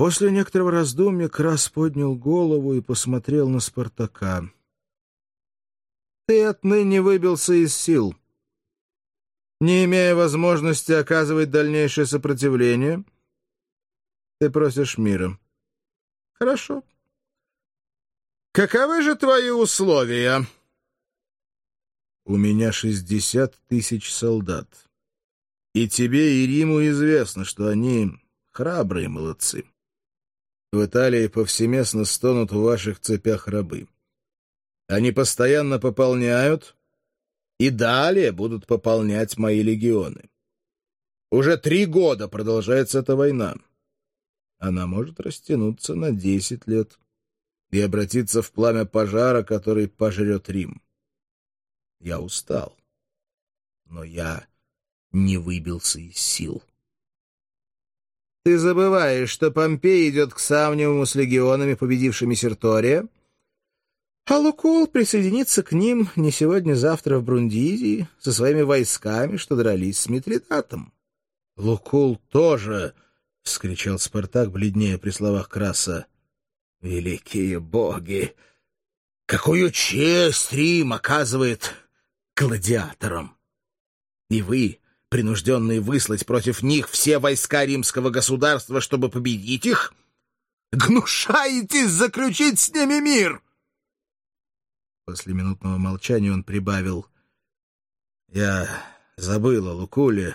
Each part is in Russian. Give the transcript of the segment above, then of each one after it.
После некоторого раздумья Крас поднял голову и посмотрел на Спартака. «Ты отныне выбился из сил. Не имея возможности оказывать дальнейшее сопротивление, ты просишь мира. Хорошо. Каковы же твои условия?» «У меня 60 тысяч солдат. И тебе, и Риму известно, что они храбрые молодцы. В Италии повсеместно стонут в ваших цепях рабы. Они постоянно пополняют и далее будут пополнять мои легионы. Уже 3 года продолжается эта война. Она может растянуться на 10 лет и обратиться в пламя пожара, который пожрет Рим. Я устал, но я не выбился из сил. Ты забываешь, что Помпей идет к Самниуму с легионами, победившими Сертория, а Лукул присоединится к ним не сегодня-завтра в Брундизии со своими войсками, что дрались с Митридатом. — Лукул тоже! — вскричал Спартак, бледнее при словах Краса. — Великие боги! Какую честь Рим оказывает гладиаторам! И вы, принужденные выслать против них все войска римского государства, чтобы победить их, гнушаетесь заключить с ними мир! После минутного молчания он прибавил: «Я забыл о Лукуле.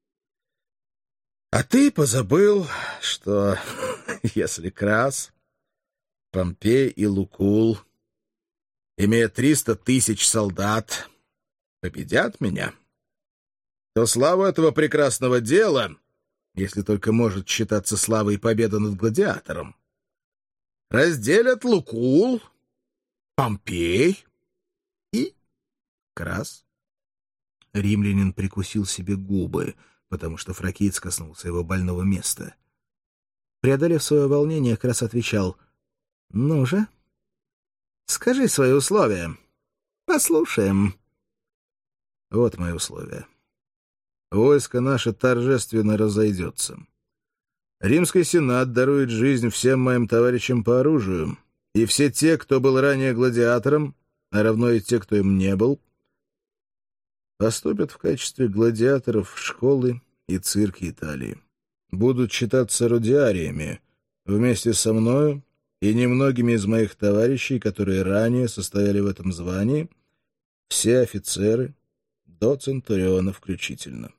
А ты позабыл, что если Крас, Помпей и Лукул, имея 300 тысяч солдат, победят меня, то славу этого прекрасного дела, если только может считаться славой победа над гладиатором, разделят Лукул, Помпей и Крас». Римлянин прикусил себе губы, потому что фракиец коснулся его больного места. Преодолев свое волнение, Крас отвечал: «Ну же, скажи свои условия. Послушаем». «Вот мои условия. Войско наше торжественно разойдется. Римский сенат дарует жизнь всем моим товарищам по оружию, и все те, кто был ранее гладиатором, а равно и те, кто им не был, поступят в качестве гладиаторов в школы и цирки Италии. Будут считаться рудиариями вместе со мною и немногими из моих товарищей, которые ранее состояли в этом звании, все офицеры, до центуриона включительно.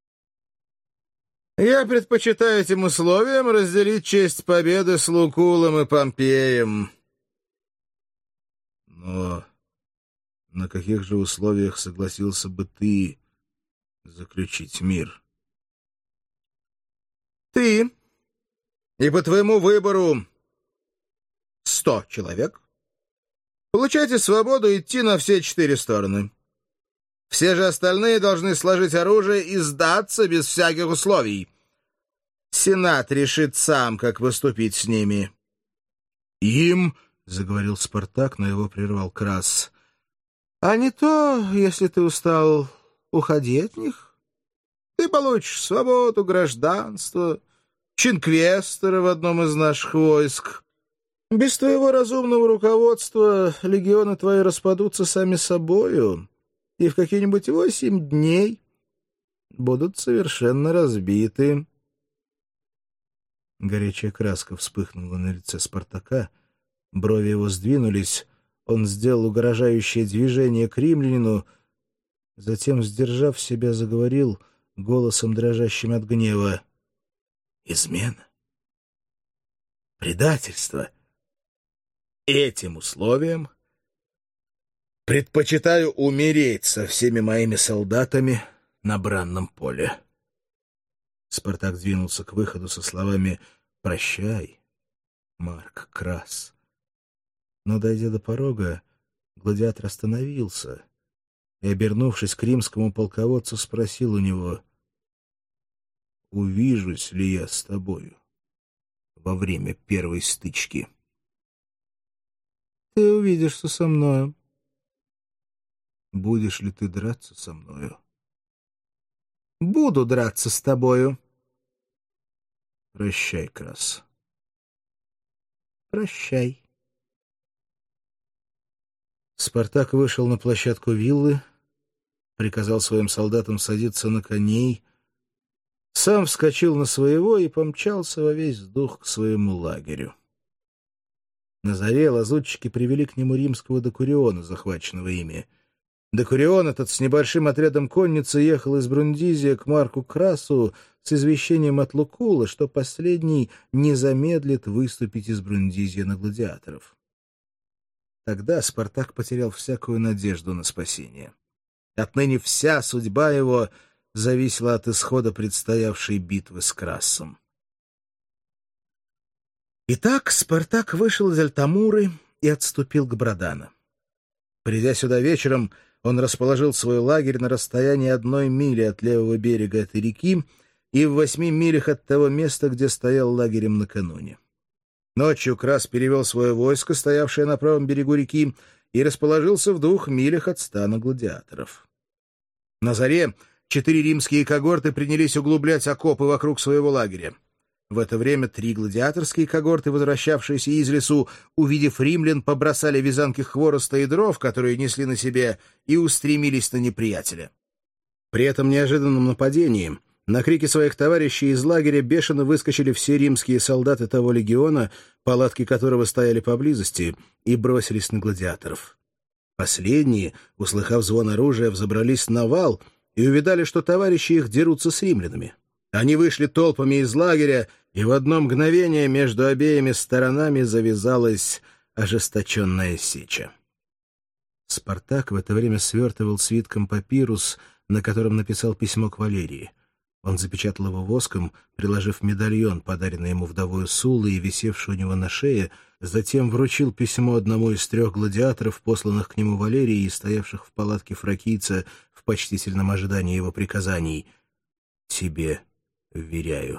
Я предпочитаю этим условиям разделить честь победы с Лукулом и Помпеем. Но на каких же условиях согласился бы ты заключить мир? Ты и по твоему выбору 100 человек получаете свободу идти на все 4 стороны. Все же остальные должны сложить оружие и сдаться без всяких условий. Сенат решит сам, как поступить с ними. Им, — заговорил Спартак, но его прервал Крас, — а не то, если ты устал, уходи от них. Ты получишь свободу, гражданство, чин квестора в одном из наших войск. Без твоего разумного руководства легионы твои распадутся сами собою, и в какие-нибудь 8 дней будут совершенно разбиты». Горячая краска вспыхнула на лице Спартака, брови его сдвинулись, он сделал угрожающее движение к римлянину, затем, сдержав себя, заговорил голосом, дрожащим от гнева: «Измена? Предательство? Этим условием предпочитаю умереть со всеми моими солдатами на бранном поле». Спартак двинулся к выходу со словами «Прощай, Марк Крас». Но, дойдя до порога, гладиатор остановился и, обернувшись к римскому полководцу, спросил у него: «Увижусь ли я с тобою во время первой стычки?» «Ты увидишься со мною». «Будешь ли ты драться со мною?» «Буду драться с тобою». «Прощай, Крас. Прощай. Спартак вышел на площадку виллы, приказал своим солдатам садиться на коней, сам вскочил на своего и помчался во весь дух к своему лагерю. На заре лазутчики привели к нему римского Докуриона, захваченного ими. Докурион этот с небольшим отрядом конницы ехал из Брундизия к Марку Красу с извещением от Лукула, что последний не замедлит выступить из Брундизия на гладиаторов. Тогда Спартак потерял всякую надежду на спасение. Отныне вся судьба его зависела от исхода предстоявшей битвы с Красом. Итак, Спартак вышел из Альтамуры и отступил к Брадана. Придя сюда вечером, он расположил свой лагерь на расстоянии 1 мили от левого берега этой реки и в 8 милях от того места, где стоял лагерем накануне. Ночью Крас перевел свое войско, стоявшее на правом берегу реки, и расположился в 2 милях от стана гладиаторов. На заре 4 римские когорты принялись углублять окопы вокруг своего лагеря. В это время 3 гладиаторские когорты, возвращавшиеся из лесу, увидев римлян, побросали вязанки хвороста и дров, которые несли на себе, и устремились на неприятеля. При этом неожиданном нападении на крики своих товарищей из лагеря бешено выскочили все римские солдаты того легиона, палатки которого стояли поблизости, и бросились на гладиаторов. Последние, услыхав звон оружия, взобрались на вал и увидали, что товарищи их дерутся с римлянами. Они вышли толпами из лагеря, и в одно мгновение между обеими сторонами завязалась ожесточенная сеча. Спартак в это время свертывал свитком папирус, на котором написал письмо к Валерии. Он запечатал его воском, приложив медальон, подаренный ему вдовою Суллы и висевший у него на шее, затем вручил письмо одному из 3 гладиаторов, посланных к нему Валерией и стоявших в палатке фракийца в почтительном ожидании его приказаний. «Тебе вверяю.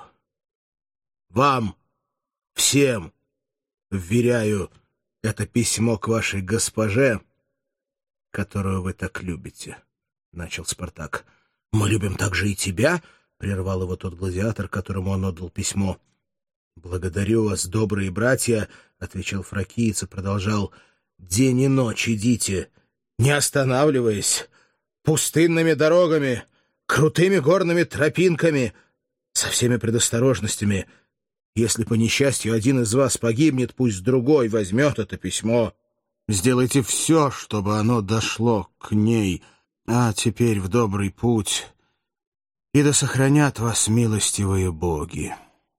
Вам, всем, вверяю это письмо к вашей госпоже, которую вы так любите», — начал Спартак. «Мы любим также и тебя», — прервал его тот гладиатор, которому он отдал письмо. «Благодарю вас, добрые братья», — отвечал фракиец и продолжал. «День и ночь идите, не останавливаясь, пустынными дорогами, крутыми горными тропинками, со всеми предосторожностями. Если по несчастью один из вас погибнет, пусть другой возьмет это письмо. Сделайте все, чтобы оно дошло к ней. А теперь в добрый путь, и да сохранят вас милостивые боги».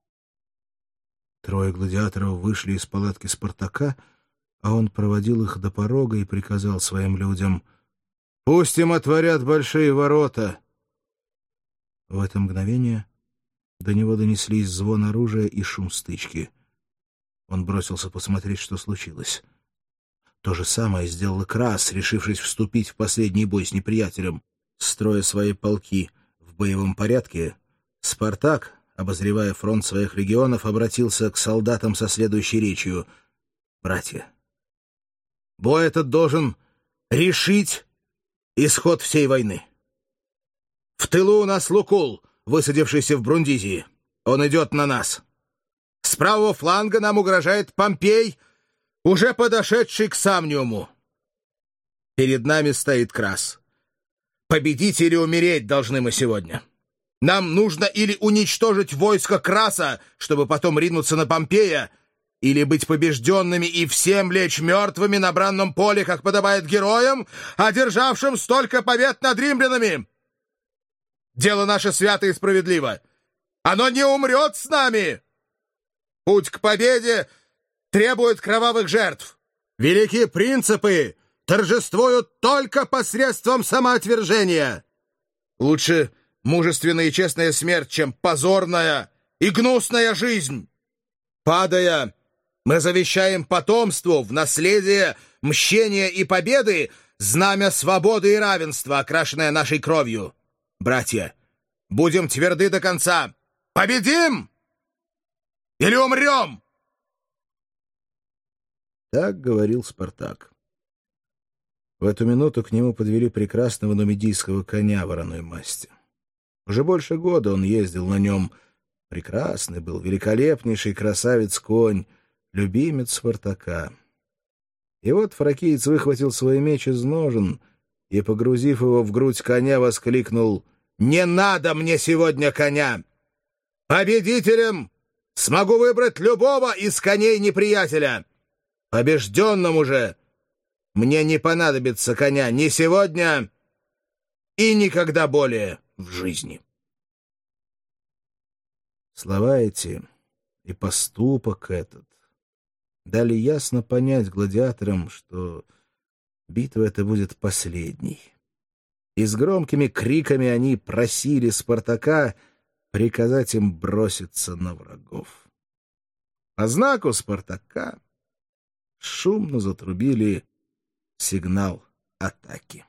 3 гладиаторов вышли из палатки Спартака, а он проводил их до порога и приказал своим людям: «Пусть им отворят большие ворота». В это мгновение до него донеслись звон оружия и шум стычки. Он бросился посмотреть, что случилось. То же самое сделал и Крас, решившись вступить в последний бой с неприятелем. Строя свои полки в боевом порядке, Спартак, обозревая фронт своих легионов, обратился к солдатам со следующей речью: «Братья, бой этот должен решить исход всей войны. В тылу у нас Лукул, высадившийся в Брундизии. Он идет на нас. С правого фланга нам угрожает Помпей, уже подошедший к Самниуму. Перед нами стоит Крас. Победить или умереть должны мы сегодня. Нам нужно или уничтожить войско Краса, чтобы потом ринуться на Помпея, или быть побежденными и всем лечь мертвыми на бранном поле, как подобает героям, одержавшим столько побед над римлянами. Дело наше свято и справедливо. Оно не умрет с нами. Путь к победе требует кровавых жертв. Великие принципы торжествуют только посредством самоотвержения. Лучше мужественная и честная смерть, чем позорная и гнусная жизнь. Падая, мы завещаем потомству в наследие мщения и победы знамя свободы и равенства, окрашенное нашей кровью. Братья, будем тверды до конца. Победим или умрем!» Так говорил Спартак. В эту минуту к нему подвели прекрасного нумидийского коня вороной масти. Уже больше года он ездил на нем. Прекрасный был, великолепнейший красавец-конь, любимец Спартака. И вот фракиец выхватил свой меч из ножен и, погрузив его в грудь коня, воскликнул: «Не надо мне сегодня коня! Победителем смогу выбрать любого из коней неприятеля! Побежденному же мне не понадобится коня ни сегодня и никогда более в жизни». Слова эти и поступок этот дали ясно понять гладиаторам, что битва эта будет последней. И с громкими криками они просили Спартака приказать им броситься на врагов. По знаку Спартака шумно затрубили сигнал атаки.